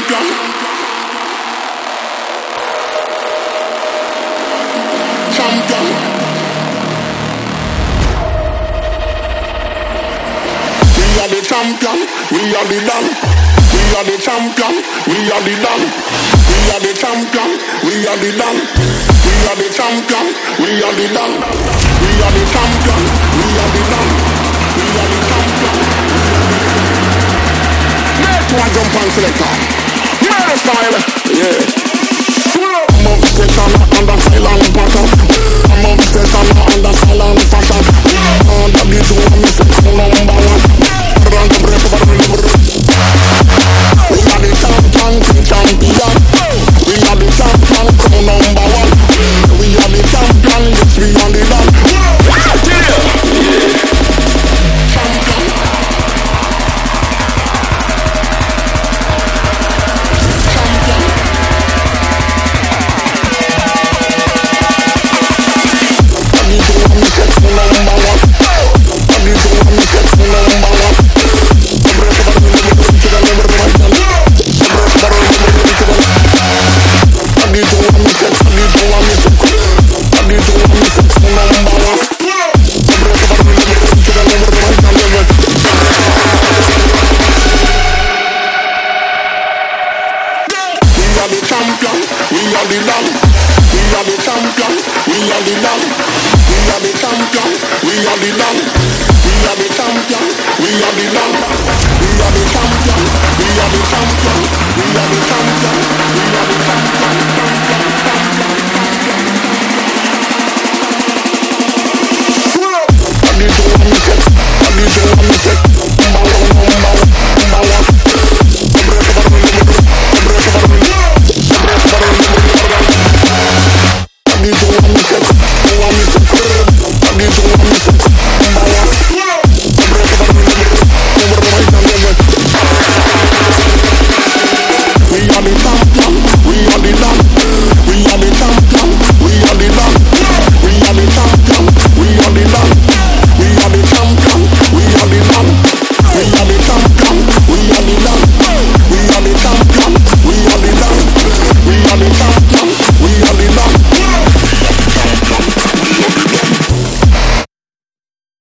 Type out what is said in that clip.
champion. Champion. We are the champion. We are the done. We are the champion. We are the done. We are the champion. We are the done. We are the champion. We are the done. We are the champion. We are the done. We are the champion. Make one jump and selector. Murder style. Yeah. I'm obsession under silent passion. I'm obsession under silent fashion. Under the two I'm missing number one. Run the break of the river. We are the champion, champion. We are the champion, crown number one. We are the champion, yes we are the done. Champion. We are the champion. We are the champion.